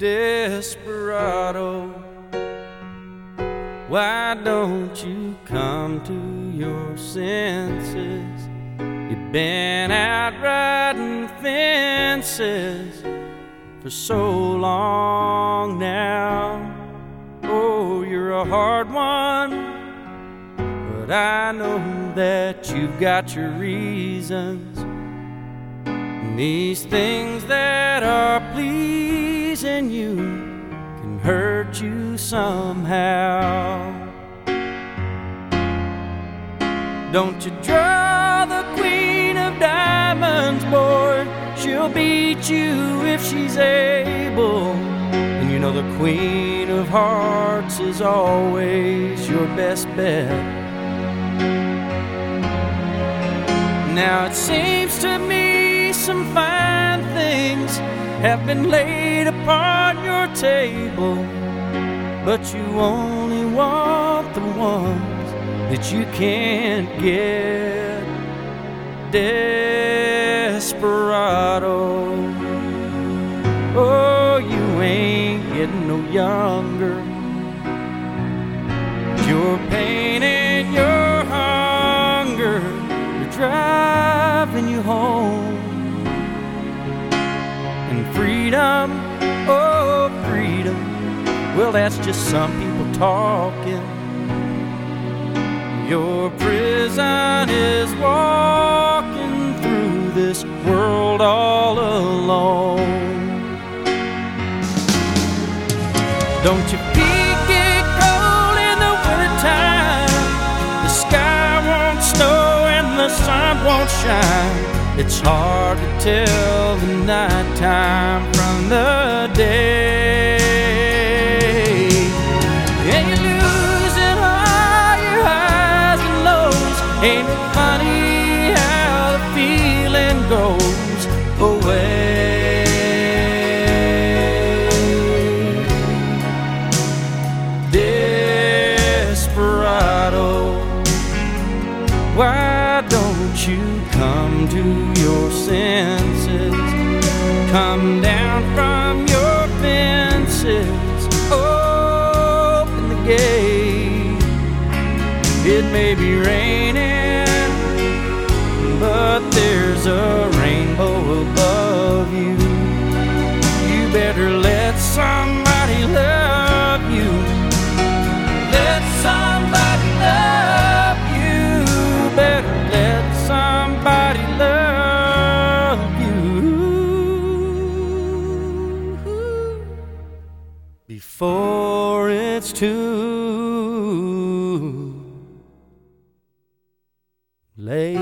Desperado, why don't you come to your senses? You've been out riding fences for so long now. Oh, you're a hard one, but I know that you've got your reasons. And these things that are pleasing you can hurt you somehow. Don't you draw the queen of diamonds, boy. She'll beat you if she's able. And you know the queen of hearts is always your best bet. Now it seems to me some fine things have been laid upon your table, but you only want the ones that you can't get. Desperado, oh, you ain't getting no younger. Your pain and your hunger are driving you home. And freedom, oh freedom, well that's just some people talking. Your prison is walking through this world all alone. Don't your feet get cold in the wintertime? The sky won't snow and the sun won't shine. It's hard to tell the nighttime from the day. And you're losing all your highs and lows. Ain't it funny how the feeling goes away? Desperado, why don't you come to your senses? Come down from your fences, open the gate. It may be raining, but there's a rainbow above you. You better let somebody love you. Let somebody love you. Better let somebody love you before it's too late.